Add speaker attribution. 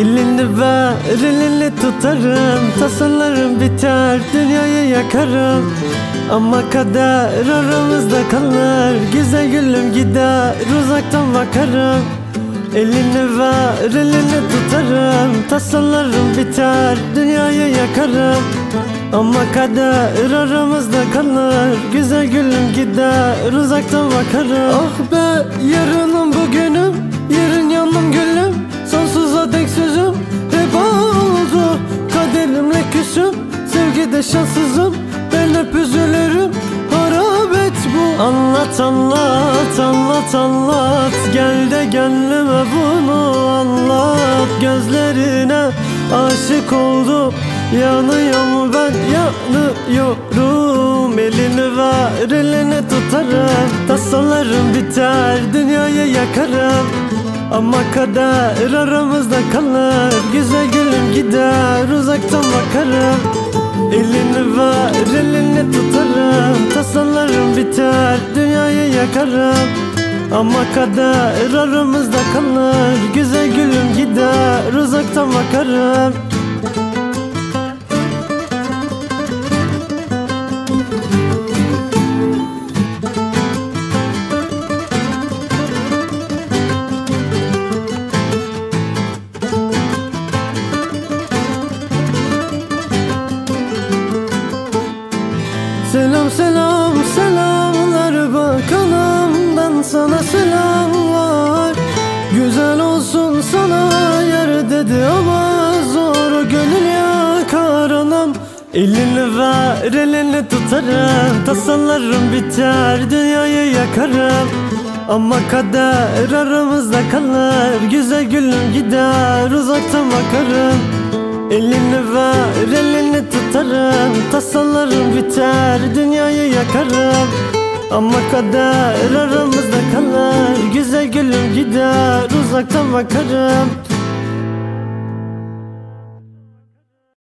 Speaker 1: Elini ver, elini tutarım, tasalarım biter, dünyayı yakarım. Ama kader aramızda kalır, güzel gülüm gider, uzaktan bakarım. Elini ver, elini tutarım, tasalarım biter, dünyayı yakarım. Ama kader aramızda kalır, güzel gülüm gider, uzaktan bakarım. Ah be yarınım bugünüm, yarın yanım gülüm, sonsuza dek sözüm hep oldu. Kaderimle küsüm, sevgide şanssızım, ben hep üzülürüm, harap et bu. Anlat anlat anlat anlat, gel de gönlüme bunu anlat. Gözlerine aşık oldum, yanıyorum ben yanıyorum. Elini ver elini tutarım, tasalarım biter, dünyayı yakarım. Ama kader aramızda kalır, güzel gülüm gider, uzaktan bakarım. Elini ver elini tutarım, tasalarım biter, dünyayı yakarım. Ama kader aramızda kalır, güzel gülüm gider, uzaktan bakarım. Selam selam selamlar, bakanımdan sana selam var. Güzel olsun sana yer dedi ama zor gönül yakar anam. Elini ver elini tutarım, tasalarım biter, dünyayı yakarım. Ama kader aramızda kalır, güzel gülüm gider, uzaktan bakarım. Elini ver elini tutarım, tasalarım biter, dünyayı yakarım. Ama kader aramızda kalır, güzel gülüm gider, uzaktan bakarım.